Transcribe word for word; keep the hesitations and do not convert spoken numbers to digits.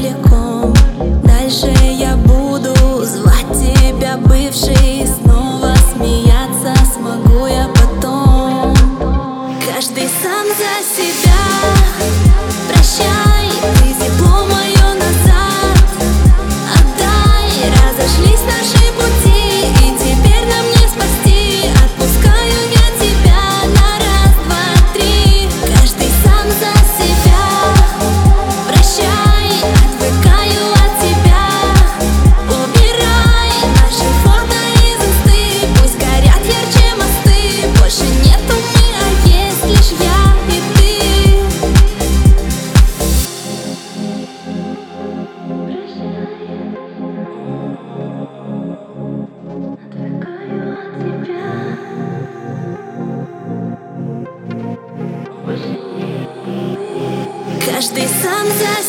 далеко. Дальше я буду звать тебя, бывший. Снова смеяться смогу я потом. Каждый сам за себя. Прощай, ты тепло мое назад отдай. Разошлись наши пути, и теперь нам не спасти. Отпускаю я тебя на раз, два, три. Каждый сам за себя. Прощай, отвыкаю от тебя. Убирай наши фото из инсты. Пусть горят ярче мосты. Больше нету мы, а есть лишь я и ты. Каждый сам за